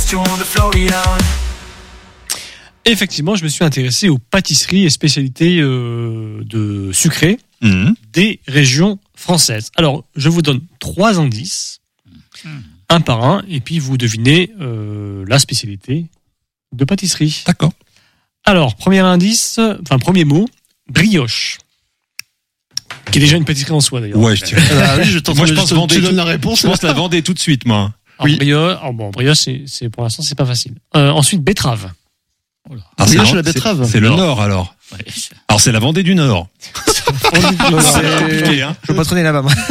question de Florian. Effectivement, je me suis intéressé aux pâtisseries et spécialités de sucré des régions françaises. Alors, je vous donne 3 indices, un par un, et puis vous devinez la spécialité de pâtisserie. D'accord. Alors, premier mot, brioche. Qui est déjà une pâtisserie en soi, d'ailleurs. Ouais, je dirais. Oui, je pense Vendée. Tu donnes la réponse. Je pense la Vendée tout de suite, moi. Oui. Brioche, c'est pour l'instant, c'est pas facile. Ensuite, betterave. Ah, Brioche à la betterave. C'est le Nord, alors. Ouais. Alors, c'est la Vendée du Nord. C'est compliqué, hein. Je veux pas traîner là-bas, moi.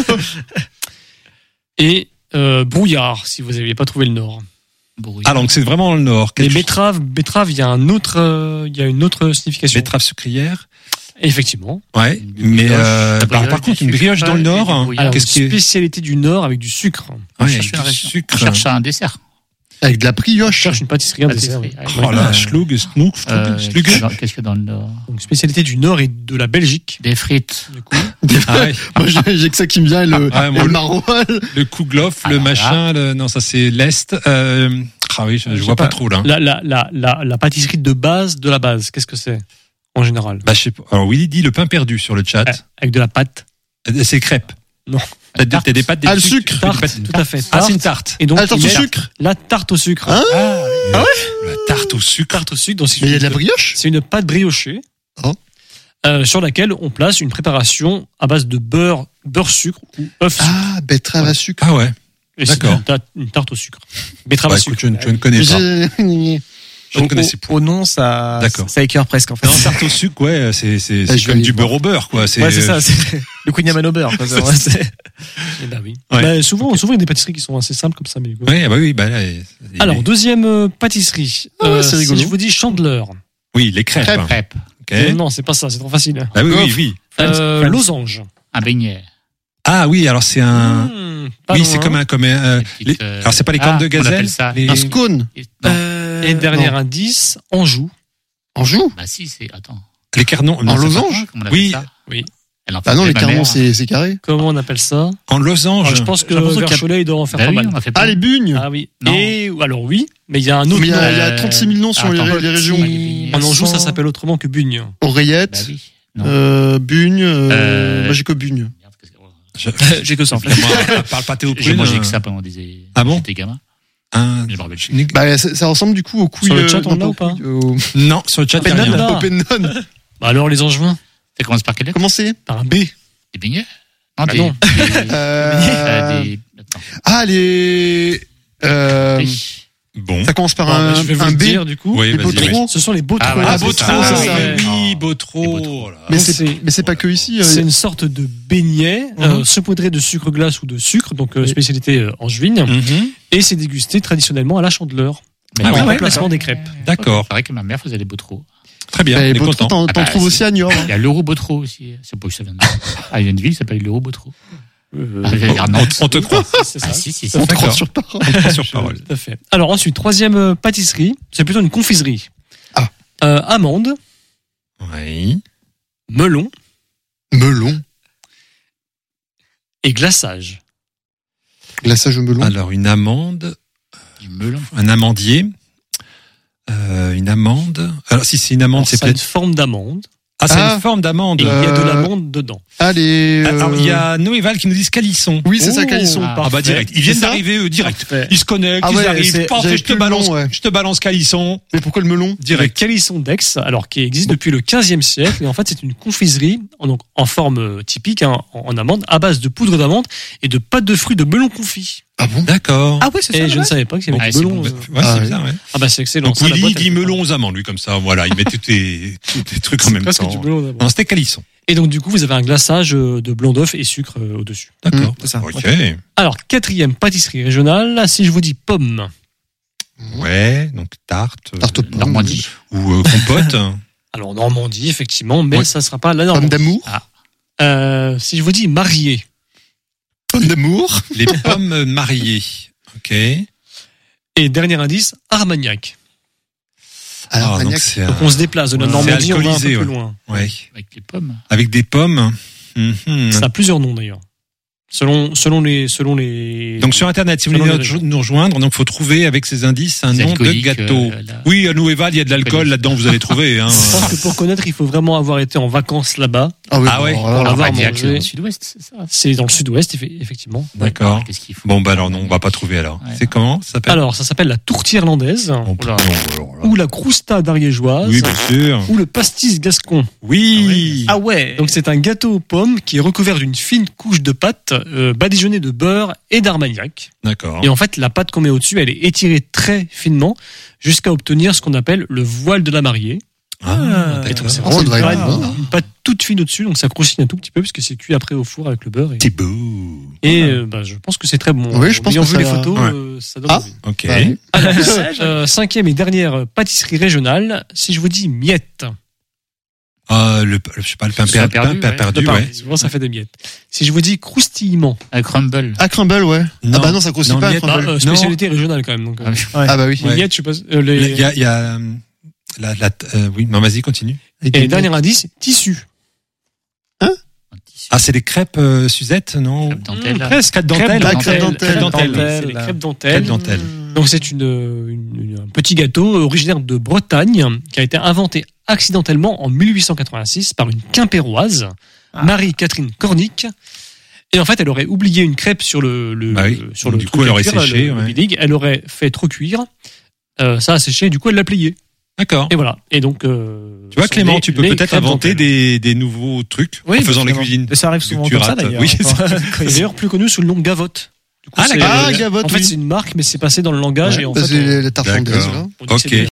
Et brouillard, si vous n'aviez pas trouvé le Nord. Ah, donc c'est vraiment le Nord. Et betterave, il y a une autre signification. Betterave sucrière. Effectivement. Ouais, mais par contre, une brioche dans le Nord, alors, qu'est-ce qui est spécialité du Nord avec du sucre. Ouais, cherche avec du sucre. On cherche un dessert. Avec de la Je brioche. cherche une pâtisserie, un dessert. Oui. Oh là, Schlug, Snook, Qu'est-ce qu'il y a dans le Nord? Donc, spécialité du Nord et de la Belgique. Des frites. Du coup. Ah ouais. Moi, j'ai que ça qui me vient, le maroilles. Le Kouglof, le machin, non, ça c'est l'Est. Ah oui, je vois pas trop là. La pâtisserie de base de la base, qu'est-ce que c'est en général? Bah, je sais pas. Alors Willy dit le pain perdu sur le chat. Avec de la pâte. C'est crêpe. Non. T'as des pâtes, le sucre. Tarte, tout à fait. Ah, c'est une tarte. Et donc, La tarte au sucre. La tarte au sucre. Hein La tarte au sucre. Tarte au sucre. Donc, Mais il y a de la brioche. c'est une pâte briochée. Oh. Sur laquelle on place une préparation à base de beurre sucre ou œuf sucre. Ah, betterave à sucre. Ah ouais. Et c'est d'accord. une tarte au sucre. Betterave Bah, à sucre. écoute, je ne connais pas. Je ne connaissais pas. Au nom, ça écœure presque, en fait. Non, tarte au sucre, ouais, c'est je comme vais du y beurre au beurre, quoi. Ouais, c'est ça. C'est le Queen Yaman au beurre. quoi. Eh ben oui. Ouais. Bah, souvent, il y a des pâtisseries qui sont assez simples comme ça. Mais... Oui, bah là. Alors, deuxième pâtisserie. Ah ouais, c'est rigolo. Si je vous dis chandeleur. Oui, les crêpes. Crêpes. Ok. Non, c'est pas ça, c'est trop facile. Ah oui. Losange. Un beignet. Ah oui, alors c'est un. Pas Oui, loin. c'est comme un. Alors c'est pas les cornes de on gazelle. appelle ça les- Un scone. Et dernier indice, Anjou. Anjou. Bah si, c'est... Attends. Les cernons. En losange. Comment on appelle Oui. ça? Oui. Elle en Ah non, fait les ma carnons, mère. c'est carré. Comment on appelle ça? En losange. Alors, je pense que J'ai l'impression qu'il y a- Cholet, il doit en faire Bah pas oui, mal. on en fait Ah, plein. les bugnes. Ah oui. Non. Et alors oui, mais il y a un autre Mais il y nom. a 36 000 noms sur les attends, régions. En Anjou, ça s'appelle autrement que Bugne. Bah Oreillette, oui. Non. Bugne, moi j'ai que Bugne. Merde, qu'est-ce que- J'ai que ça en fait. Moi, parle pas Théo J'ai Prune, mangé que ça pendant des... Ah bon? J'étais gamin. un- Je me rappelle plus. Bah, ça ressemble du coup aux couilles. Sur le chat, on l'a ou pas Non, sur le chat, il y a rien. Là. Open non. Bah alors les Angevins, Ça commence par quelle lettre? Comment c'est? par un B. Des beignets? Non, Bah des... non. des... Attends. Ah, les. Oui. Bon. Ça commence par Bon, bah, un je vais vous le B. dire du coup. Oui, Les vas-y, Beautreaux. Ce sont les Beautreaux. Ah, ouais, Ah, c'est Beautreau, ça, c'est ça. ouais. Oui, Les Beautreau. Beautreaux. Oh là. Mais c'est- c'est pas que ici. C'est une sorte de beignet saupoudré de sucre glace ou de sucre, donc spécialité angevine, Mhm. et c'est dégusté traditionnellement à la Chandeleur. Mais Ah non, oui, en ouais, remplacement des crêpes. D'accord. C'est vrai que ma mère faisait des Beautreaux. Très bien. Et On est Beautreau, content. t'en bah, trouves c'est- aussi à Niort. Il y a l'Euro Beautreau aussi. C'est pas où ça vient de... Ah, il y a une ville qui s'appelle l'Euro Beautreau. On te croit. C'est ça. Ah, si. On te D'accord. croit sur parole. On te croit sur parole. Tout à fait. Alors ensuite, troisième pâtisserie, c'est plutôt une confiserie. Ah. Amande, Oui. melon Melon. et glaçage. Glaçage au melon. Alors, une amande, Du melon. un amandier, une amande. Alors, si c'est une amande, Alors, c'est ça a une peut-être. forme d'amande Ah, c'est Ah. une forme d'amande. et il y a de Euh, l'amande dedans. Ah, les. Alors, il y a Noéval qui nous dit calisson. Oui, c'est ça, Oh. Calisson. Ah. Ah bah direct. Ils viennent C'est ça d'arriver direct. Parfait. Ils se connectent, Ah ils ouais, arrivent. Paf, j'avais je te plus le balance, nom, ouais. je te balance calisson. Mais pourquoi le melon? Le Direct. calisson d'Aix, alors qui existe depuis le 15e siècle, et en fait c'est une confiserie donc en forme typique en amande, à base de poudre d'amande et de pâte de fruits de melon confit. Ah bon? D'accord. Ah ouais, c'est ça. Et je ne savais pas qu'il y avait Ah, du c'est melon. bon. Ouais, Ah, c'est ouais. bizarre, ouais. Ah bah c'est excellent. Donc Ça, la Willy boîte, dit elle- melon aux amandes, lui, comme ça. Voilà, il met tous tes trucs en c'est même presque temps. du melon d'amande. Non, c'était calisson. Et donc du coup vous avez un glaçage de blanc d'œuf et sucre au-dessus. D'accord. C'est ça. Ok. Alors quatrième pâtisserie régionale, si je vous dis pomme. Ouais, donc tarte. Tarte aux pommes. Normandie. Ou compote. Alors Normandie effectivement, mais Ouais. ça sera pas la Pomme Normandie. d'amour. Si je vous dis marié. Pomme d'amour. Les pommes mariées. Ok. Et dernier indice, Armagnac. Alors, Ah, donc Armagnac. c'est Donc on se déplace de la Ouais. Normandie, C'est on va un peu alcoolisé, plus ouais. loin. ouais. Avec les pommes. Avec des pommes. Mhm. Ça a plusieurs noms d'ailleurs. Selon les. Donc sur Internet, si vous Selon voulez nous rejoindre, donc faut trouver avec ces indices un nom de gâteau. Oui, à Nouéval, il y a de l'alcool là-dedans, vous allez trouver. Hein. Je pense que pour connaître, il faut vraiment avoir été en vacances là-bas. Ah Ah ouais. bon, Pour alors, l'avoir C'est dans mangé. le sud-ouest, c'est ça. C'est dans le sud-ouest, effectivement. D'accord. Qu'est-ce qu'il faut? Bon, bah alors non, on va pas trouver alors. Ouais. C'est comment ça s'appelle? Alors, ça s'appelle la tourtière landaise, Oh, Oula. ou la crousta d'ariégeoise, Oui, bien sûr. ou le pastis gascon. Oui. Ah ouais. Donc c'est un gâteau aux pommes qui est recouvert d'une fine couche de pâte badigeonnée de beurre et d'armagnac. D'accord. Et en fait, la pâte qu'on met au-dessus, elle est étirée très finement jusqu'à obtenir ce qu'on appelle le voile de la mariée. Ah, Et donc, d'accord. c'est Oh, ça vraiment doit une, être pâte, bon. une pâte toute fine au-dessus, donc ça croustille un tout petit peu puisque c'est cuit après au four avec le beurre. C'est beau. Et je pense que c'est très bon. Oui, je pense En ayant que vu ça- les photos, Ouais. ça donne Ah. envie. Ok. Ouais. Alors, cinquième et dernière pâtisserie régionale, si je vous dis miette. Je sais pas, le pain Le pain perdu, perdu, Pareil, ouais. souvent ça fait des miettes. Si je vous dis croustillement, Un crumble. Ah, crumble, ouais. Non. Ah bah non, ça croustille Non, pas, miette, crumble. spécialité régionale quand même. Donc, Ah oui. Ah bah oui. les Ouais. miettes, je sais pas. Il y a oui, non, vas-y, continue. Et dernier indice, tissu. Ah, c'est les crêpes Suzette, non? Crêpe dentelle. Presque. Crêpe dentelle. Ah, crêpe dentelle. Crêpe dentelle. C'est les crêpes dentelles. Crêpe dentelle. Donc c'est un petit gâteau originaire de Bretagne qui a été inventé accidentellement en 1886 par une Quimpéroise, Marie-Catherine Cornic. Et en fait, elle aurait oublié une crêpe sur le Bah oui. sur le Du truc coup, elle à aurait cuire, séché, le ouais. bidig. Elle aurait fait trop cuire. Ça a séché, du coup, elle l'a plié. D'accord. Et voilà. Et donc, Tu vois, Clément, tu peux peut-être inventer des nouveaux trucs en faisant les exactement. cuisines. Et ça arrive souvent Tu comme ça rates. d'ailleurs. Oui, Et d'ailleurs plus connu sous le nom de Gavotte. Du coup, Ah, la c'est- Gavotte. Ah, Gavotte, En fait, oui. c'est une marque, mais c'est passé dans le langage. Ouais, et en bah, fait, c'est la tarte D'accord. landaise, là. on dit que c'est Ok.